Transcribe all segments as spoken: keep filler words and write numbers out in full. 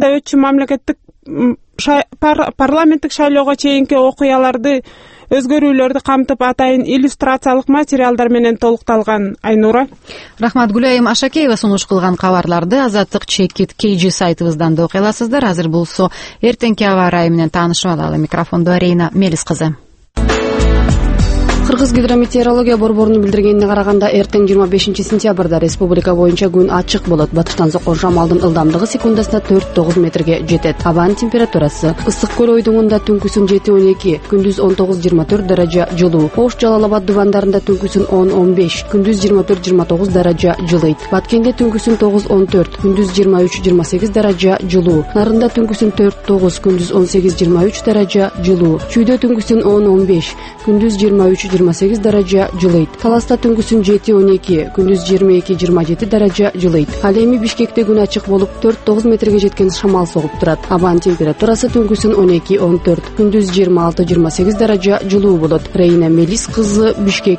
анда өтчү мамлекеттик парламенттик шайлоого чейинки окуяларды, өзгөрүүлөрдү камтып атайын иллюстрациялык материалдар менен толукталган. Айнура. Рахмат. Гүлайым Ашакеева сунуш кылган кабарларды Азаттык Чекит кей жи сайтыбыздан да окуй аласыздар. Азыр болсо эртеңки аба ырайы менен таанышып алалы. Микрофондо Рейна Мелис кызы. Кыргыз гидрометеорология борборунун билдиргенине караганда, эртең жыйырма бешинчи сентябрда республика боюнча күн ачык болот. Батыштан соккон шамалдын ылдамдыгы секундасына төрт тогуз метрге жетет. Абанын температурасы: Ысык көл ойдуңунда түнкүсүн жети он эки, күндүз он тогуз жыйырма төрт даража жылуу. Ош Жалал Абад дубандарында түнкүсүн он он беш, күндүз жыйырма төрт жыйырма тогуз даража жылыйт. Баткенде түнкүсүн тогуз он төрт, күндүз жыйырма үч жыйырма сегиз даража жылуу. Нарында түнкүсүн төрт тогуз, күндүз он сегиз жыйырма үч даража жылуу. Чүйдө түнкүсүн он он беш, күндүз жыйырма үч жыйырма сегиз даража жылыйт. Таласта түнкүсүн жети он эки, күндүз жыйырма эки жыйырма жети даража жылыйт. Ал эми Бишкекте күн ачык болуп, төрт тогуз метрге жеткен шамал согуп турат. Абанын температурасы түнкүсүн он эки он төрт, күндүз жыйырма алты жыйырма сегиз даража жылуу болот. Рейна Мелис кызы, Бишкек.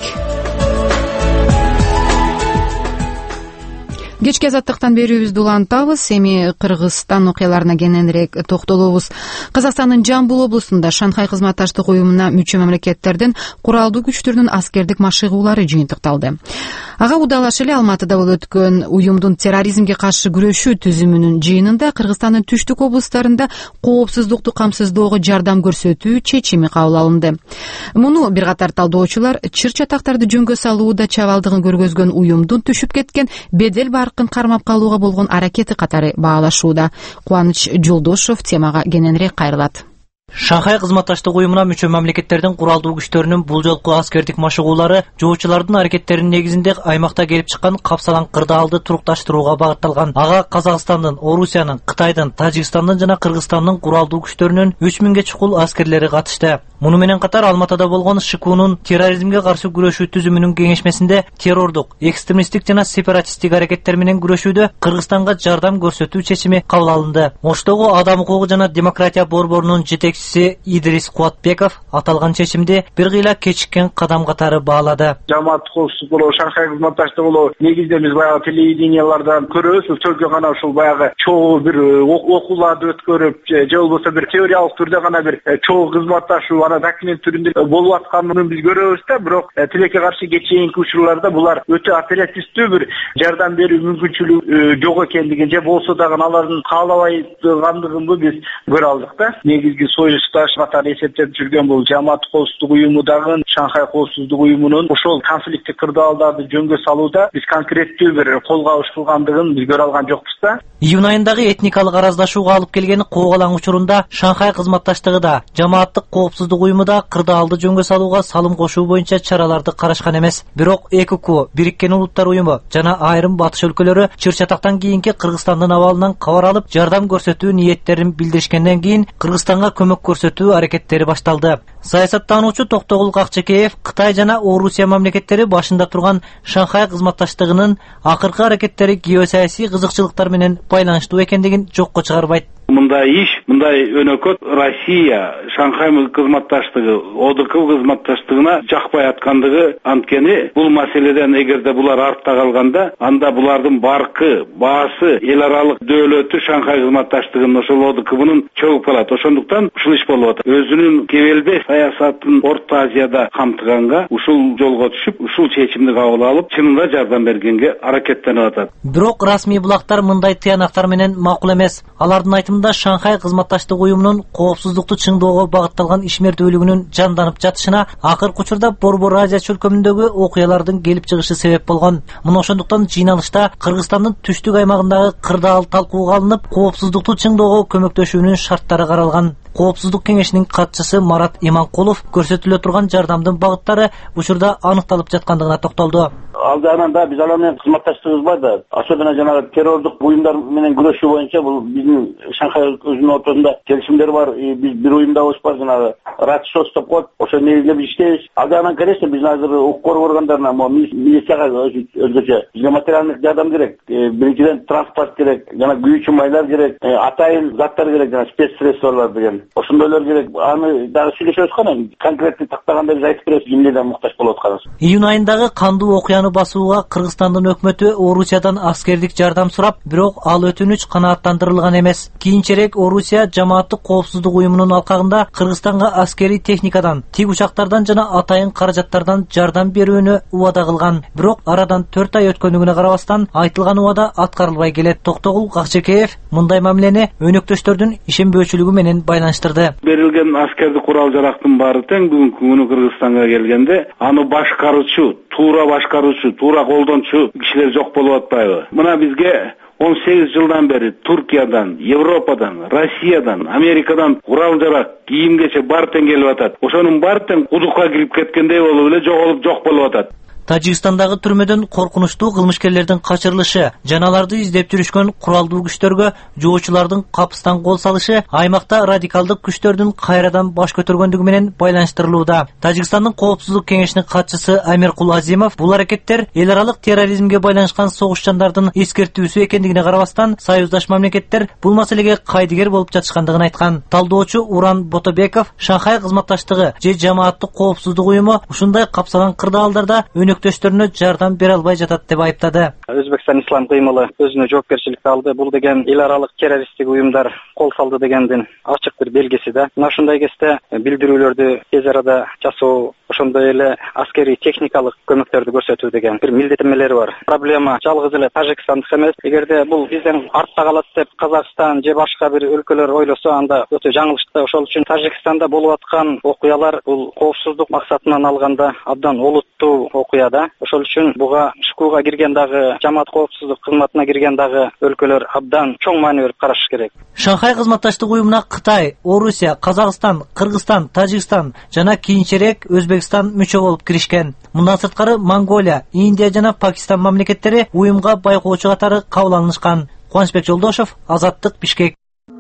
Кечки азаттыктан берүүбүздү улантабыз. Эми Кыргызстан окуяларына кененирээк токтолобуз. Казакстандын Жамбыл облусунда Шанхай кызматташтык уюмуна мүчө мамлекеттердин куралдуу күчтөрүнүн аскердик машыгуулары жыйынтыкталды. Ага удалаш эле Алматыда болуп өткөн уюмдун терроризмге каршы күрөшүү түзүмүнүн жыйынында Кыргызстандын түштүк облустарында коопсуздукту камсыздоого жардам көрсөтүү чечими кабыл алынды. Муну бир катар талдоочулар чыр чатактарды жөнгө салууда чабалдыгын көргөзгөн уюмдун түшүп кеткен бедел баркын кармап калууга болгон аракети катары баалашууда. Кубаныч Жолдошов темага кененирээк кайрылат. Шанхай кызматташтык уюмуна мүчө мамлекеттердин куралдуу күчтөрүнүн бул жолку аскердик машыгуулары жоочулардын аракеттеринин негизинде аймакта келип чыккан капсалаң кырдаалды турукташтырууга багытталган. Ага Казакстандын, Орусиянын, Кытайдын, Тажикстандын жана Кыргызстандын куралдуу күчтөрүнүн үч миңге чукул аскерлери катышты. Муну менен катар Алматыда болгон ШКУнун терроризмге каршы күрөшүү түзүмүнүн кеңешмесинде террордук, экстремисттик жана сепаратисттик аракеттер менен күрөшүүдө Кыргызстанга жардам көрсөтүү чечими кабыл алынды. Оштогу Адам укугу жана демократия борборунун жетекчиси Идрис Куатбеков аталган чечимди бир кыйла кечиккен кадам катары баалады. Жамаат коопсуздук болобу, Шанхай кызматташтыгы болобу, негизинде биз баягы телевидениялардан көрөбүз, чөлкө гана ушул баягы чогуу бир окууларды өткөрүп, же болбосо бир теориялык түрдө гана бир чогуу кызматташуу ана документ түрүндө болуп атканын биз көрөбүз да, бирок тилекке каршы кечээинки учурларда булар өтө оперативдүү бир жардам берүү мүмкүнчүлүгү жок экендигин, же болсо дагы алардын каалабай тургандыгын биз көрө алдык да. Негизги союздаш катары эсептеп жүргөн бул Жамаат коопсуздук уюму дагы Шанхай коопсуздук уюмунун ошол конфликттик кырдаалдарды жөнгө салууда биз конкреттүү бир кол кабыш кылгандыгын биз көрө алган жокпуз да. Июнь айындагы этникалык араздашууга алып келген коогалаң учурунда Шанхай кызматташтыгы да Жамааттык коопсуздук уюмуда кырдаалды жөнгө салууга салым кошуу боюнча чараларды карашкан эмес. Бирок ЭКК, Бириккен Улуттар уюму жана айрым батыш өлкөлөрү чыр чатактан кийинки Кыргызстандын абалынан кабар алып, жардам көрсөтүү ниеттерин билдиришкенден кийин Кыргызстанга көмөк көрсөтүү аракеттери башталды. Саясаттануучу Токтогул Какчекеев Кытай жана Орусия мамлекеттери башында турган Шанхай кызматташтыгынын акыркы аракеттери геосаясий кызыкчылыктар менен байланыштуу экендигин жокко чыгарбайт. Мындай иш, мындай өнөкөт Россия Шанхай кызматташтыгы, ОДК кызматташтыгына жакпай аткандыгы, анткени бул маселеден эгерде булар артта калганда, анда булардын баркы, баасы, эл аралык дөөлөтү Шанхай кызматташтыгынын ошол ОДКнын чөгүп калат. Ошондуктан ушул иш болуп атат. Өзүнүн кебелбе саясатын Орто Азияда камтыганга ушул жолго түшүп, ушул чечимди кабыл алып, чынында жардам бергенге аракеттенип атат. Бирок расмий булактар мындай тыянактар менен макул эмес. Алардын айтымында Шанхай кызматташтык уюмунун коопсуздукту чыңдоого багытталган ишмердүүлүгүнүн жанданып жатышына акыркы учурда Борбор Азия чөлкөмүндөгү окуялардын келип чыгышы себеп болгон. Муну ошондуктан жыйналышта Кыргызстандын түштүк аймагындагы кырдаал талкууга алынып, коопсуздукту чыңдоого көмөктөшүүнүн шарттары каралган. Коопсуздук кеңешинин катчысы Марат Иманкулов көрсөтүлө турган жардамдын багыттары учурда аныкталып жаткандыгына токтолду. Ал жагынан да биз алар менен кызматташтыгыбыз бар да, особенно жанагы террордук буюмдар менен күрөшүү боюнча бул биздин Шанхай өзүнүн ортосунда келишимдер бар. Биз бир уюмдабыз бар, жанагы Радшос деп коет. Ошо негизинде биз иштейбиз. Ал жагынан конечно биз азыр укук коргоо органдарына, милицияга өзгөчө бизге материалдык жардам керек. Биринчиден транспорт керек, жана күйүүчү майлар керек, атайын заттар керек, жана спецсредстволор деген. Ошондойлор керек. Аны дагы сүйлөшөбүз кана, конкретный тактаганда биз айтып беребиз кимдерден муктаж болуп атканын. Июнь айындагы кандуу окуяны басууга Кыргызстандын өкмөтү Орусиядан аскердик жардам сурап, бирок ал өтүнүч канааттандырылган эмес. Кийин кийинчерээк Орусия жамааттык коопсуздук уюмунун алкагында Кыргызстанга аскерий техникадан, тик учактардан жана атайын каражаттардан жардам берүүнү убада кылган. Бирок арадан төрт ай өткөндүгүнө карабастан айтылган убада аткарылбай келет. Токтогул Акчекеев мындай мамилени өнөктөштөрдүн ишенбөөчүлүгү менен байланыштырды. Берилген аскердик курал жарактын баары тең бүгүнкү күнү Кыргызстанга келгенде аны башкаруучу, туура башкаруучу, туура колдончу кишилер жок болуп атпайбы? Мына бизге он сегиз жылдан бери Туркиядан, Европадан, Россиядан, Америкадан курал жарак, кийимгече баары тең келип атат. Ошонун баары тең кудукка кирип кеткендей болуп эле жоголуп жок болуп атат. Тажикстандагы түрмөдөн коркунучтуу кылмышкерлердин качырылышы жана аларды издеп жүрүшкөн куралдуу күчтөргө жоочулардын капыстан кол салышы аймакта радикалдык күчтөрдүн кайрадан баш көтөргөндүгү менен байланыштырылууда. Тажикстандын коопсуздук кеңешинин катчысы Амиркул Азимов бул аракеттер эл аралык терроризмге байланышкан согушчандардын эскертүүсү экендигине карабастан, союздаш мамлекеттер бул маселеге кайдыгер болуп жатышкандыгын айткан. Талдоочу Уран Ботобеков Шанхай кызматташтыгы же жамааттык коопсуздук уюму ушундай капсалан кырдаалдарда өнөктөштөрүнө жардам бере албай жатат деп айыптады. Өзбекстан ислам кыймылы өзүнө жоопкерчиликти алды. Бул деген эл аралык террористтик уюмдар кол салды дегендин ачык бир белгиси да. Мына ушундай кезде билдирүүлөрдү тез арада жасоо, ошондой эле аскерий техникалык көмөктөрдү көрсөтүү деген бир милдеттенмелери бар. Проблема жалгыз эле Тажикстандык эмес. Эгерде бул бизден артта калат деп Казакстан же башка бир өлкөлөр ойлосо, анда өтө жаңылышты. Ошол үчүн Тажикстанда болуп аткан окуялар бул коопсуздук максатынан алганда абдан олуттуу окуя да. Ошол үчүн буга шкуга кирген дагы, жамаат коопсуздук кызматына кирген дагы өлкөлөр абдан чоң маани берип караш керек. Шанхай кызматташтык уюмуна Кытай, Орусия, Казакстан, Кыргызстан, Тажикстан жана кийинчерээк Өзбекстан мүчө болуп киришкен. Мындан сырткары Монголия, Индия жана Пакистан мамлекеттери уюмга байкоочу катары кабыл алынышкан. Кубанычбек Жолдошов, Азаттык, Бишкек.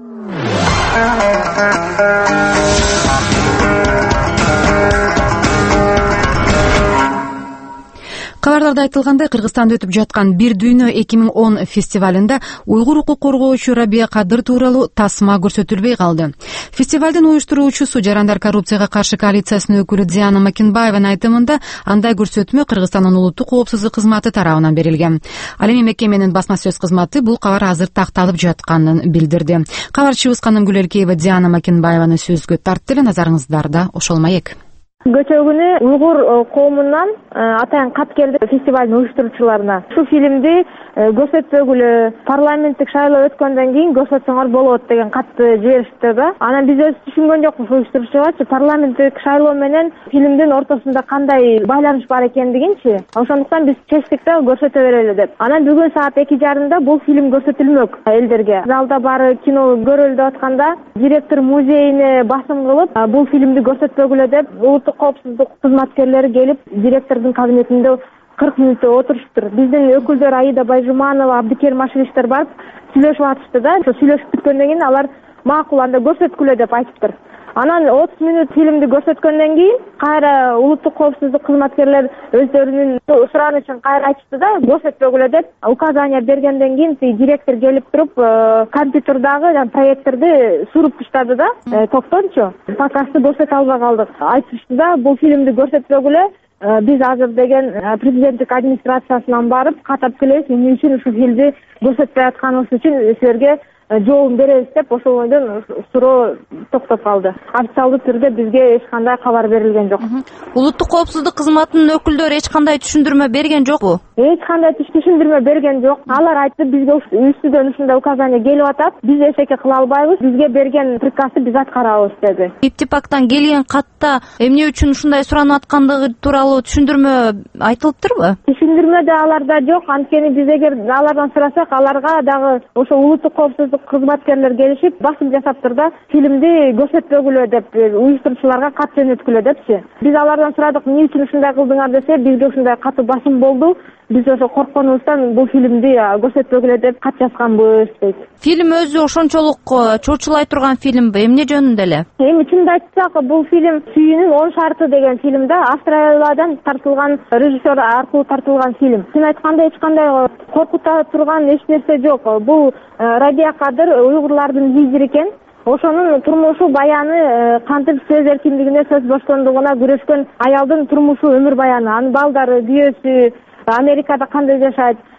Кабарларда айтылгандай, Кыргызстанда өтүп жаткан Бир дүйнө эки миң он фестивалында уйгур укук коргоочу Рабия Кадыр тууралуу тасма көрсөтүлбөй калды. Фестивалдын уюштуруучусу Жарандар коррупцияга каршы коалициясынын өкүлү Диана Макинбаеванын айтымында, андай көрсөтмө Кыргызстандын улуттук коопсуздук кызматы тарабынан берилген. Ал эми мекеменин басма сөз кызматы бул кабар азыр такталып жатканын билдирди. Кабарчыбыз Каным Гүлеркеева Диана Макинбаеваны сөзгө тартты эле, назарыңыздарда ошол маек. Көчө күнү уйгур коомунан атайын кат келди фестивалдын уюштуруучуларына. Ушул фильмди көрсөтпөгүлө, парламенттик шайлоо өткөндөн кийин көрсөтсөңөр болот деген катты жиберишти да. Анан биз өз түшүнгөн жокпуз уюштуруучуга парламенттик шайлоо менен фильмдин ортосунда кандай байланыш бар экендигинчи. Ошондуктан биз чечтик да көрсөтө берели деп. Анан бүгүн саат эки жарымда бул фильм көрсөтүлмөк элдерге. Залда бары кино көрөлүп атканда директор музейине басым кылып, бул фильмди көрсөтпөгүлө деп улуттук коопсуздук кызматкерлери келип, директордун кабинетинде кырк мүнөттө отуруштур. Биздин өкүлдөр Аида Байжуманова, Абдикерим Ашилиштер барып сүйлөшүп атышты да. Сүйлөшүп бүткөндөн кийин алар макул, анда көрсөткүлө деп айтыптыр. Анан отуз мүнөт фильмди көрсөткөндөн кийин кайра улуттук коопсуздук кызматкерлер өздөрүнүн суранычын кайра айтышты да, көрсөтпөгүлө деп указания бергенден кийин директор келип туруп компьютердагы жана проекторду суруп таштады да. Токтончу, покасты көрсөтө албай калдык. Айтышты да, бул фильмди көрсөтпөгүлө, биз азыр деген президенттик администрациясынан барып катап келебиз, эмне үчүн ушул фильмди көрсөтпөй атканыбыз үчүн силерге жообун беребиз деп ошондон суроо токтоп калды. Официалдуу түрдө бизге эч кандай кабар берилген жок. Улуттук коопсуздук кызматынын өкүлдөрү эч кандай түшүндүрмө берген жокпу? Эч кандай түшүндүрмө берген жок. Алар айтты, бизге үстүдөн ушундай указания келип атат, биз эчеке кыла албайбыз, бизге берген приказды биз аткарабыз деди. Иптипактан келген катта эмне үчүн ушундай суранып аткандыгы тууралуу түшүндүрмө айтылыптырбы? Түшүндүрмө да аларда жок. Анткени биз эгер алардан сурасак, аларга дагы ошо улуттук коопсуздук кызматкерлер келишип басым жасаптыр да, фильмди көрсөтпөгүлө деп, уюштуруучуларга кат жөнөткүлө депчи. Биз алардан сурадык, эмне үчүн ушундай кылдыңар десе, бизге ушундай катуу басым болду. Биз ошо коркконубуздан бул фильмди көрсөтпөгүлө деп кат жазганбыз дейт. Фильм өзү ошончолук чочулай турган фильмби? Эмне жөнүндө эле? Эми чынын айтсак, бул фильм Сүйүүнүн он шарты деген фильм да, Австралиядан тартылган, режиссер аркылуу тартылган фильм. Чын айтканда эч кандай коркута турган эч нерсе жок. Бул Рабия Кадыр уйгурлардын лидери экен. Ошонун турмушу баяны, кантип сөз эркиндигине, сөз боштондугуна күрөшкөн аялдын турмушу, өмүр баяны. Анын балдары, күйөөсү Америкада кандай жашайт.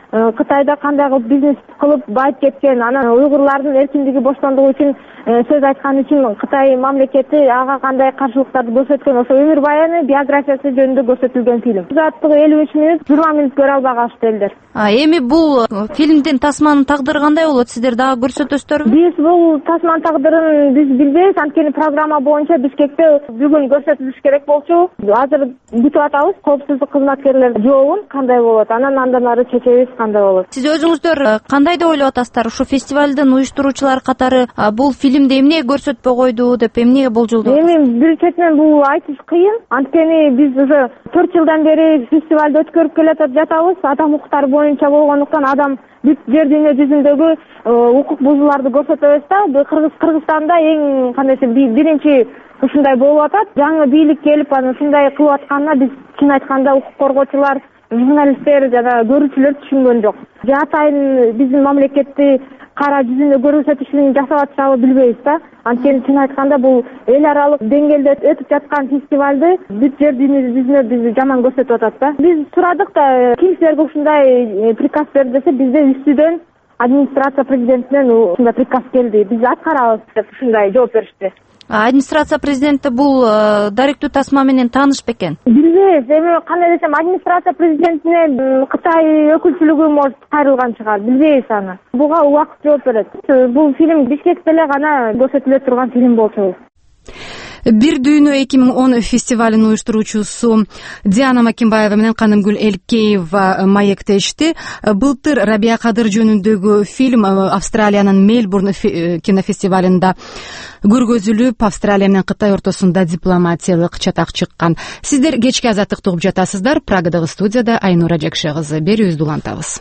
Кытайда кандай кылып бизнес кылып байып кеткен, анан уйгурлардын эркиндиги, боштондугу үчүн сөз айткан үчүн Кытай мамлекети ага кандай каршылыктарды көрсөткөн, ошо өмүр баяны, биографиясы жөнүндө көрсөтүлгөн фильм. Узаттыгы элүү үч мүнөт, жыйырма мүнөт көрө албай калышты элдер. Эми бул фильмдин Тасманын тагдыры кандай болот? Сиздер дагы көрсөтөсүздөрбү? Биз бул Тасман тагдырын биз билбейбиз, анткени программа боюнча Бишкекте бүгүн көрсөтүлүш керек болчу. Азыр күтүп атабыз коопсуздук кызматкерлеринин жообун, кандай болот, анан андан ары чечебиз кандай болот. Сиз өзүңүздөр кандай деп ойлоп атасыздар? Ушу фестивалдын уюштуруучулары катары бул фильмди эмнеге көрсөтпөй койду деп эмнеге болжолдоп атасыз? Эми бир четинен бул айтыш кыйын, анткени биз уже төрт жылдан бери фестивалды өткөрүп келе жатабыз. Адам укуктары боюнча болгондуктан адам бүт жер дүйнө жүзүндөгү укук бузууларды көрсөтөбүз да. Кыргызстанда эң кандай десем биринчи ушундай болуп атат. Жаңы бийлик келип анан ушундай кылып атканына биз чын айтканда укук коргоочулар, журналисттер жана көрүүчүлөр түшүнгөн жок. Же атайын биздин мамлекетти кара жүзүндө көрсөтүшүн жасап атышабы билбейбиз да. Анткени чын айтканда бул эл аралык деңгээлде өтүп жаткан фестивалды бүт жер дүйнө жүзүнө биз жаман көрсөтүп атат да. Биз сурадык да, ким силерге ушундай приказ берди десе, бизде үстүдөн администрация президентинен ушундай приказ келди, биз аткарабыз деп ушундай жооп беришти. Администрация президенти бул даректүү Тасма менен тааныш бекен? Билбейбиз. Эми кандай десем, администрация президентине Кытай өкүлчүлүгү может кайрылган чыгар, билбейбиз аны. Буга убакыт жооп берет. Бул фильм Бишкекте эле гана көрсөтүлө турган фильм болчу. Бир дүйнө эки миң он фестивалынын уюштуруучусу Диана Макимбаева менен Канымгүл Элкеева маектешти. Былтыр Рабия Кадыр жөнүндөгү фильм Австралиянын Мельбурн кинофестивалында көргөзүлүп, Австралия менен Кытай ортосунда дипломатиялык чатак чыккан. Сиздер кечки азаттыкты угуп жатасыздар. Прагадагы студияда Айнура Жакшы кызы. Берүүбүздү улантабыз.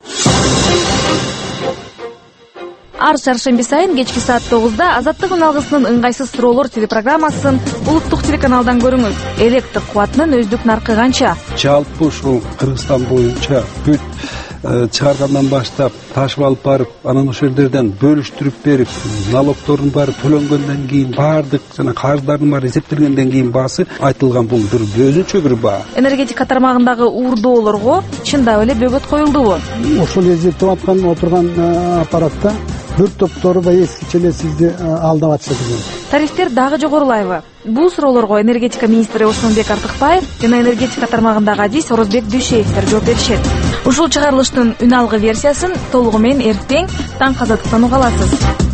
Ар чаршемби сайын кечки саат тогузда Азаттык үналгысынын ыңгайсыз суроолор телепрограммасын улуттук телеканалдан көрүңүз. Электр кубатынын өздүк наркы канча? Жалпы ушул Кыргызстан боюнча бүт чыгаргандан баштап ташып алып барып, анан ошол жерлерден бөлүштүрүп берип, налогдордун баары төлөнгөндөн кийин, баардык жана карыздардын баары эсептелгенден кийин баасы айтылган бул бир өзүнчө бир баа. Энергетика тармагындагы уурдоолорго чындап эле бөгөт коюлдубу? Ошол эзертип аткан отурган аппаратта бір топтору баягы эскиче эле сизди алдап атышат экен. Тарифтер дагы жогорулайбы? Бул суроолорго энергетика министри Осмонбек Артыкбаев жана энергетика тармагындагы адис Орозбек Дүйшеевтер жооп беришет. Ушул чыгарылыштын үн алгы версиясын толугу менен эртең таң Азаттыктан уга аласыз.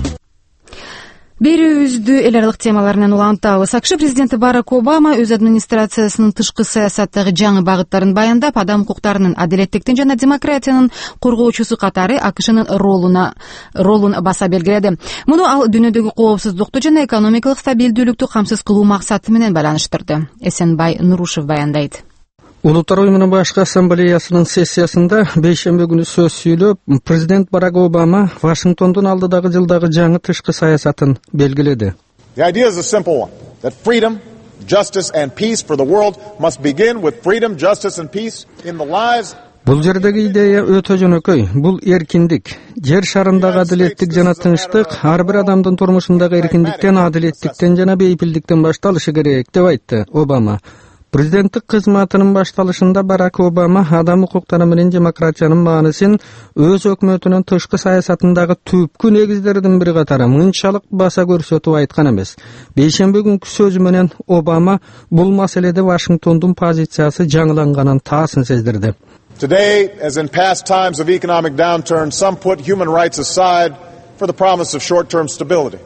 Берүүбүздү эл аралык темаларынан улантабыз. АКШ президенти Барак Обама өз администрациясынын тышкы саясаттагы жаңы багыттарын баяндап, адам укуктарынын, адилеттиктин жана демократиянын коргоочусу катары АКШнын ролуна ролун баса белгиледи. Муну ал дүйнөдөгү коопсуздукту жана экономикалык стабилдүүлүктү камсыз кылуу максаты менен байланыштырды. Эсенбай Нурушев баяндайт. Улуттар уюмунун башкы ассамблеясынын сессиясында бейшемби күнү сөз сүйлөп, президент Барак Обама Вашингтондун алдыдагы жылдагы жаңы тышкы саясатын белгиледи. The idea is a simple one, that freedom, justice and peace for the world must begin with freedom, justice and peace in the lives. Бул жердеги идея өтө жөнөкөй. Бул эркиндик, жер шарындагы адилеттик жана тынчтык ар бир адамдын турмушундагы эркиндиктен, адилеттиктен жана бейпилдиктен башталышы керек деп айтты Обама. Президенттик кызматынын башталышында Барак Обама адам укуктары менен демократиянын маанысын өз өкмөтүнүн тышкы саясатындагы түпкү негиздердин бири катары мынчалык баса көрсөтүп айткан эмес. Бейшемби күнкү сөзү менен Обама бул маселеде Вашингтондун позициясы жаңыланганын таасын сездирди. Today, as in past times of economic downturn, some put human rights aside for the promise of short-term stability.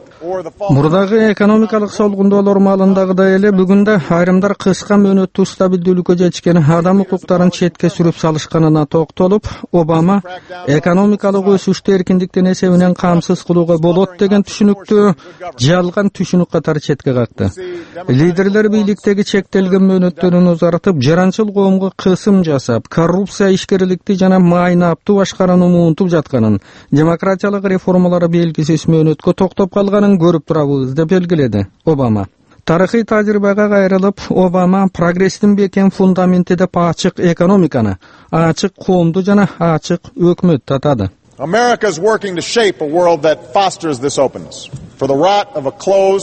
Мурдагы экономикалык солгундоолор маалындагыдай эле бүгүндө айрымдар кыска мөөнөттүү стабилдүүлүккө жетишкен адам укуктарын четке сүрүп салышканына токтолуп, Обама экономикалык өсүштү эркиндиктин эсебинен камсыз кылууга болот деген түшүнүктү жалган түшүнүк катары четке какты. Лидерлер бийликтеги чектелген мөөнөттөрүн узартып, жаранчыл коомго кысым жасап, коррупция, ишкерликти жана майнаптуу башкарууну умунтуп жатканын, демократиялык реформалары белгисиз мөөнөткө токтоп калганын көрүп турабыз деп белгиледи Обама. Тарыхый тажрыйбага кайрылып, Обама прогресстин бекен фундаменти деп ачык экономиканы, ачык коомду жана ачык өкмөттү атады. America is working to shape a world that fosters this openness. For the rot of a closed,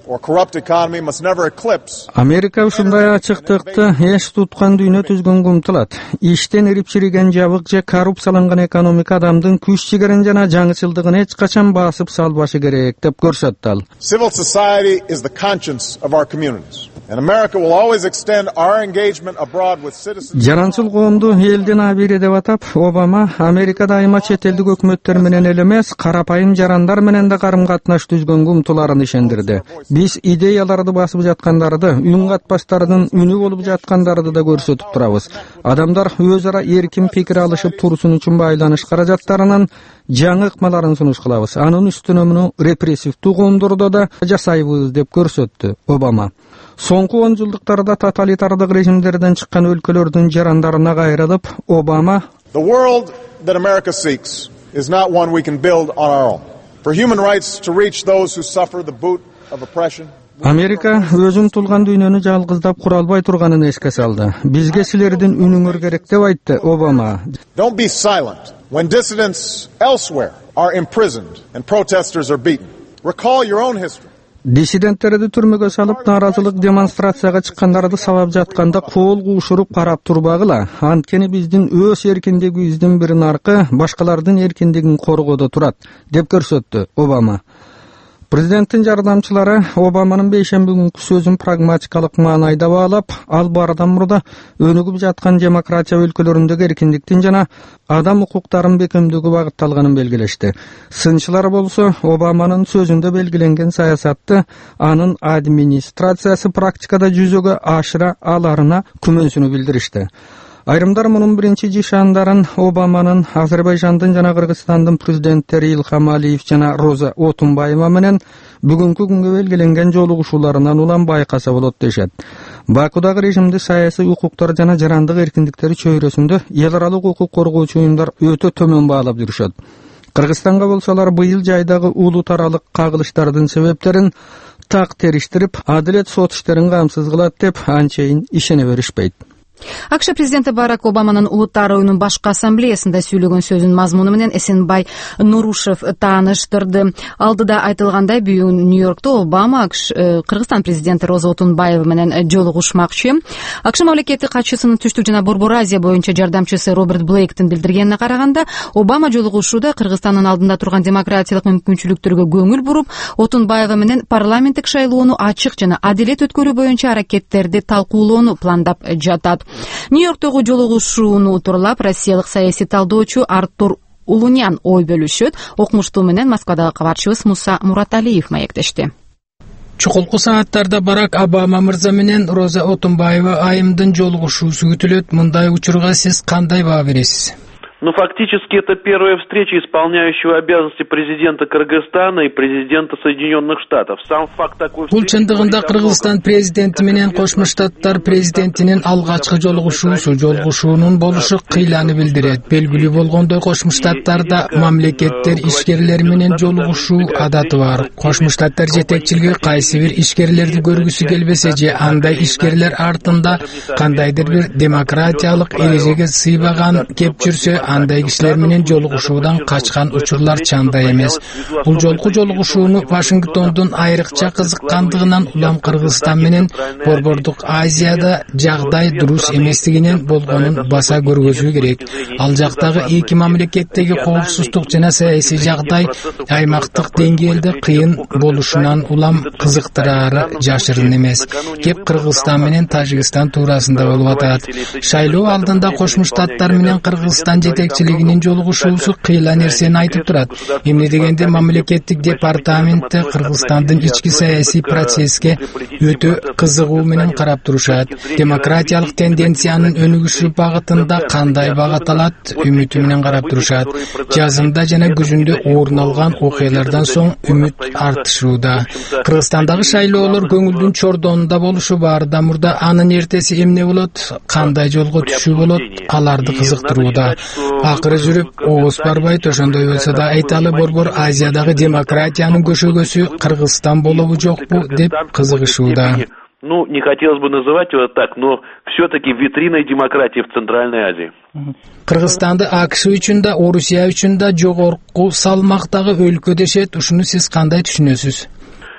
or corrupt economy must never eclipse. Америка ушундай ачыктыкты эч туткан дүйнө түзгөнгө умтулат. Иштен ирип чириген жабык же коррупцияланган экономика адамдын күч жигерин жана жаңычылдыгын эч качан басып салбашы керек деп көрсөттү ал. Civil society is the conscience of our communities. And America will always extend our engagement abroad with citizens. Жаранчыл коомду элдин абири деп атап, Обама Америка дайыма чет элдик өкмөттөр менен эле эмес, карапайым жарандар менен да карым-катнаш түзгөнгө умтуларын ишендирди. Биз идеяларды басып жаткандарды, үн катпаштардын үнү болуп жаткандарды да көрсөтүп турабыз. Адамдар өз ара эркин пикир алышып турушун үчүн байланыш каражаттарынын жаңы ыкмаларын сунуш кылабыз. Анын үстүнө муну репрессивдүү коомдордо да жасайбыз деп көрсөттү Обама. Соңку он жылдыктарда тоталитардык режимдерден чыккан өлкөлөрдүн жарандарына кайрылып, Обама The world that America seeks is not one we can build on our own. For human rights to reach those who suffer the boot of oppression. Америка өзүн тулган дүйнөнү жалгыздап кура албай турганын эске салды. Бизге силердин үнүңөр керек деп айтты Обама. Don't be silent when dissidents elsewhere are imprisoned and protesters are beaten. Recall your own history. Диссиденттерди түрмөгө салып, наразылык демонстрацияга чыккандарды сабап жатканда кол куушуруп карап турбагыла. Анткени биздин өз эркиндигибиздин бир наркы башкалардын эркиндигин коргоодо турат, деп көрсөттү Обама. Президенттин жардамчылары Обаманын бейшемби күнкү сөзүн прагматикалык маанайда баалап, ал бардан мурда өнүгүп жаткан демократия өлкөлөрүндөгү эркиндиктин жана адам укуктарын бекемдөөгө багытталганын белгилешти. Сынчылар болсо Обаманын сөзүндө белгиленген саясатты анын администрациясы практикада жүзөгө ашыра аларына күмөнсүнү билдиришти. Айрымдар мунун биринчи жишандарын Обаманын Азербайжандын жана Кыргызстандын президенттери Илхам Алиев жана Роза Отунбаева менен бүгүнкү күнгө белгиленген жолугушууларынан улам байкаса болот дешет. Бакудагы режимди саясий укуктар жана жарандык эркиндиктери чөйрөсүндө эл аралык укук коргоочу уюмдар өтө төмөн баалап жүрүшөт. Кыргызстанга болсолар быйыл жайдагы улут аралык кагылыштардын себептерин так териштирип, адилет сот иштерин камсыз кылат деп анчейин ишене беришпейт. АКШ президенти Барак Обаманын Улуттар оюнунун башкы ассамблеясында сүйлөгөн сөзүнүн мазмуну менен Эсенбай Нурушев тааныштырды. Алдыда айтылгандай, бүгүн Нью-Йоркто Обама АКШ Кыргызстан президенти Роза Отунбаева менен жолугушмакчы. АКШ мамлекеттик катчысынын Түштүк жана Борбор Азия боюнча жардамчысы Роберт Блейктин билдиргенине караганда, Обама жолугушууда Кыргызстандын алдында турган демократиялык мүмкүнчүлүктөргө көңүл буруп, Отунбаева менен парламенттик шайлоону ачык жана адилет өткөрүү боюнча аракеттерди талкуулоону пландап жатат. Нью-Йорктогу жолугушууну турлап россиялык саясий талдоочу Артур Улунян ой бөлүшөт. Окумуштуу менен Москвадагы кабарчыбыз Муса Мураталиев маектешти. Чукулку сааттарда Барак Обама мырза менен Роза Отунбаева айымдын жолугушуусу күтүлөт. Мындай учурга сиз кандай баа бересиз? Ну, фактически, это первая встреча исполняющего обязанности президента Кыргызстана и президента Соединенных Штатов. Сам факт такой встречи... Бул чындыгында Кыргызстан президенти менен Кошмо Штаттар президентинин алгачкы жолугушуусу, жолугушуунун болушу кыйланы билдирет. Белгилүү болгондой, Кошмо Штаттарда мамлекеттер ишкерлер менен жолугушуу адаты бар. Кошмо Штаттар жетекчилиги кайсы бир ишкерлерди көргүсү келбесе же андай ишкерлер артында кандайдыр бир демократиялык эрежеге сыйбаган кеп жүрсө, андай кишилер менен жолугушуудан качкан учурлар чанда эмес. Бул жолку жолугушууну Вашингтондун айрыкча кызыккандыгынан улам Кыргызстан менен Борбордук Азияда жагдай дурус эместигинен болгонун баса көргөзүү керек. Ал жактагы эки мамлекеттеги коопсуздук жана саясий жагдай аймактык деңгээлде кыйын болушунан улам кызыктырары жашырын эмес. Кеп Кыргызстан менен Тажикстан туурасында болуп атат. Шайлоо алдында Кошмо Штаттар менен Кыргызстан жетекчилигинин жолугушуусу кыйла нерсени айтып турат. Эмне дегенде мамлекеттик департаментте Кыргызстандын ички саясий процесске өтө кызыгуу менен карап турушат. Демократиялык тенденциянын өнүгүшү багытында кандай багат алат, үмүтү менен карап турушат. Жазында жана күзүндө орун алган окуялардан соң үмүт артышууда. Кыргызстандагы шайлоолор көңүлдүн чордонунда болушу баарда мурда анын эртеси эмне болот, кандай жолго түшүү болот, аларды кызыктырууда. Акыры жүрүп обуз барбайт, ошондой болсо да айталы Борбор Азиядагы демократиянын көшөгөсү Кыргызстан болобу жокпу деп кызыгышууда. Ну, не хотелось бы называть его так, но все-таки витриной демократии в Центральной Азии. Кыргызстанды АКШ үчүн да, Орусия үчүн да жогорку салмактагы өлкө дешет. Ушуну сиз кандай түшүнөсүз?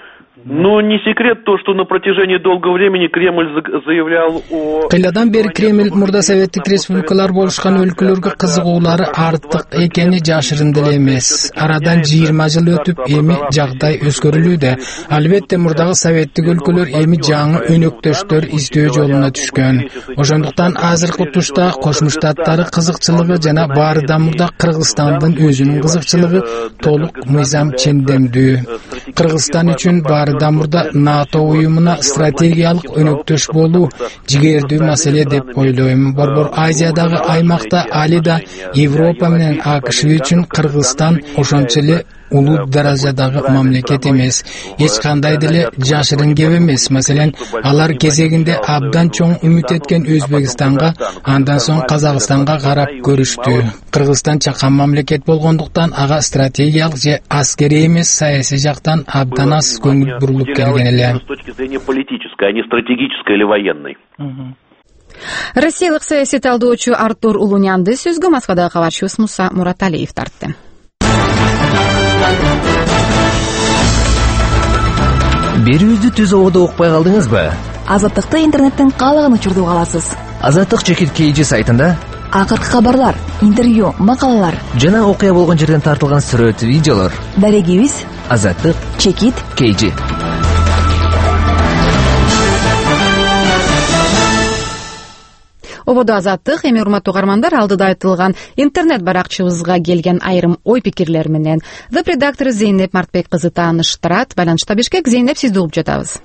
Но не секрет то, что на протяжении долгого времени Кремль заявлял о... Кыйладан бери Кремль мурда Советтик Республикалар болушкан өлкөлөргө кызыгуулары артык экени жашырын деле эмес. Арадан жыйырма жыл өтүп, эми жагдай өзгөрүлүүдө. Албетте мурдагы советтик өлкөлөр эми жаңы өнөктөштөр издөө жолуна түшкөн. Ошондуктан азыркы тушта Кошмо Штаттары кызыкчылыгы жана баарыдан мурда Кыргызстандын өзүнүн кызыкчылыгы толук мыйзам чендемдүү. Кыргызстан үчүн баарыдан мурда НАТО уюмуна стратегиялык өнөктөш болуу жигердүү маселе деп ойлойм. Борбор Азиядагы аймакта али да Европа менен АКШ үчүн Кыргызстан ошончо эле улуу даражадагы мамлекет эмес. Эч кандай деле жашырын кеп эмес. Маселен, алар кезегинде абдан чоң үмүт эткен Өзбекстанга, андан соң Казакстанга карап көрүштү. Кыргызстан чакан мамлекет болгондуктан ага стратегиялык же аскерий эмес, саясий жактан абдан аз көңүл бурулуп келген эле. С точки зрения политической, а не стратегической или военной. Россиялык саясий талдоочу Артур Улунянды сөзгө Москвадагы кабарчыбыз Муса Мураталиев тартты. Берүүбүздү түз ободо укпай калдыңызбы? Азаттыкты интернеттен каалаган учурда аласыз. Азаттык чекит кей жи сайтында акыркы кабарлар, интервью, макалалар жана окуя болгон жерден тартылган сүрөт, видеолор. Дарегибиз Азаттык чекит кей жи. Ободо Азаттык, эми урматтуу угармандар, алдыда айтылган интернет баракчыбызга келген айрым ой пикирлер менен веб редактору Зейнеп Мартбек кызы тааныштырат. Байланышта Бишкек. Зейнеп, сизди угуп жатабыз.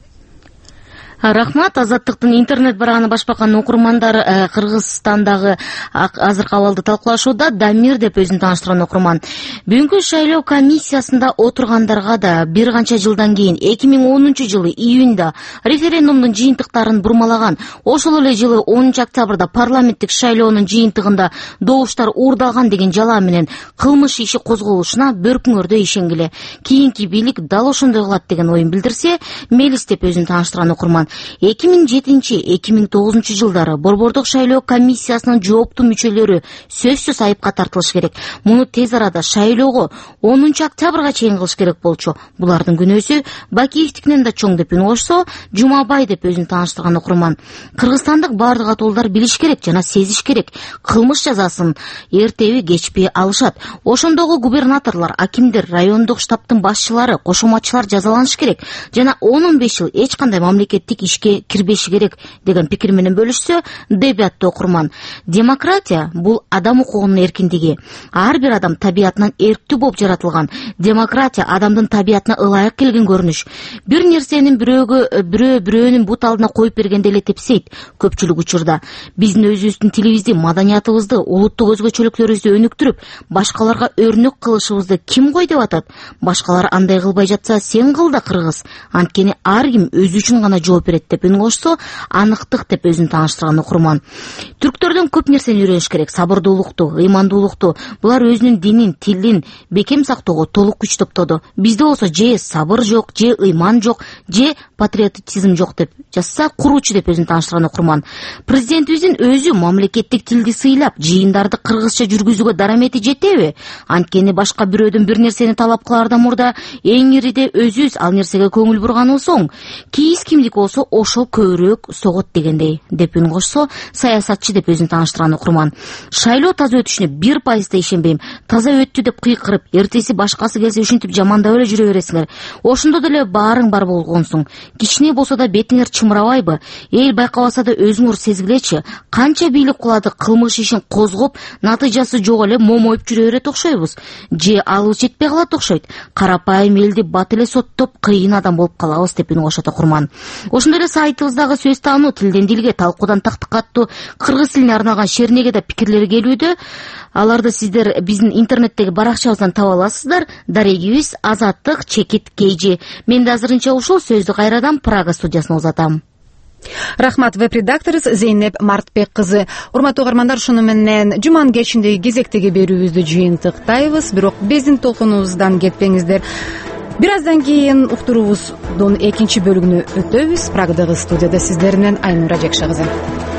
Рахмат. Азаттыктын интернет бараганы башбакан окурмандар Кыргызстандагы азыркы абалды талкуулашууда. Дамир деп өзүн тааныштырган окурман. Бүгүнкү шайлоо комиссиясында отургандарга да бир канча жылдан кийин эки миң онунчу жылы июнда референдумдун жыйынтыктарын бурмалаган, ошол эле жылы онунчу октябрда парламенттик шайлоонун жыйынтыгында добуштар уурдалган деген жалаа менен кылмыш иши козголушуна бөркүңөрдө ишенгиле. Кийинки бийлик дал ошондой кылат деген оюн билдирсе, мелис деп өзүн тааныштырган окурман. эки миң жетинчи — эки миң тогузунчу жылдары борбордук шайлоо комиссиясынын жооптуу мүчөлөрү сөзсүз айыпка тартылыш керек. Муну тез арада шайлоого онунчу октябрга чейин кылыш керек болчу. Булардын күнөөсү Бакиевдикинен да чоң деп үн кошсо, Жумабай деп өзүн тааныштырган окурман. Кыргызстандык бардык атуулдар билиш керек жана сезиш керек. Кылмыш жазасын эртеби кечпи алышат. Ошондогу губернаторлор, акимдер, райондук штабтын башчылары, кошоматчылар жазаланыш керек жана он он беш жыл эч кандай мамлекеттик ишке кирбеши керек деген пикир менен бөлүшсө, деп атты окурман. Демократия бул адам укугунун эркиндиги. Ар бир адам табиятынан эрктүү болуп жаратылган. Демократия адамдын табиятына ылайык келген көрүнүш. Бир нерсенин бирөөгө бирөө бирөөнүн бут алдына коюп бергенде эле тепсейт. Көпчүлүк учурда биздин өзүбүздүн тилибизди, маданиятыбызды, улуттук өзгөчөлүктөрүбүздү өнүктүрүп, башкаларга өрнөк кылышыбызды ким кой деп атат? Башкалар андай кылбай жатса, сен кыл да, кыргыз. Анткени ар ким өзү үчүн гана жооп берет деп үн кошсо, аныктык деп өзүн тааныштырган окурман. Түрктөрдөн көп нерсени үйрөнүш керек. Сабырдуулукту, ыймандуулукту. Булар өзүнүн динин, тилин бекем сактоого толук күч топтоду. Бизде болсо же сабыр жок, же ыйман жок, же патриотизм жок деп жазса, куруучу деп өзүн тааныштырган окурман. Президентибиздин өзү мамлекеттик тилди сыйлап, жыйындарды кыргызча жүргүзүүгө дарамети жетеби? Анткени башка бирөөдөн бир нерсени талап кылаардан мурда эң ириде өзүбүз ал нерсеге көңүл бурганыбыз оң. Кийиз кимдик болсо ошо көбүрөөк согот дегендей деп үн кошсо, саясатчы деп өзүн тааныштырган окурман. Шайлоо таза өтүшүнө бир пайыз да ишенбейм. Таза өттү деп кыйкырып, эртеси башкасы келсе ушинтип жамандап эле жүрө бересиңер. Ошондо деле баарың бар болгонсуң. Кичине болсо да бетиңер чымырабайбы? Эл байкабаса да өзүңөр сезгилечи. Канча бийлик кулады кылмыш ишин козгоп, натыйжасы жок эле момоюп жүрө берет окшойбуз. Же алыбыз жетпей калат окшойт. Карапайым элди бат эле соттоп, кыйын адам болуп калабыз деп үн кошот окурман. Ошондой эле сайтыбыздагы сөз таануу, тилден дилге, талкуудан тактыкка аттуу кыргыз тилине арналган шернеге да пикирлер келүүдө. Аларды сиздер биздин интернеттеги баракчабыздан таба аласыздар. Дарегибиз Азаттык чекит кей жи. Мен да азырынча ушул сөздү кайрадан Прага студиясына узатам. Рахмат, веб-редакторубуз Зейнеп Мартбек кызы. Урматтуу угармандар, ушуну менен жуманын кечиндеги кезектеги берүүбүздү жыйынтыктайбыз. Бирок биздин толкунубуздан кетпеңиздер. Бир аздан кийин уктуруубуздун экинчи бөлүгүнө өтөбүз. Прагадагы студияда сиздер менен Айнура Жекши кызы.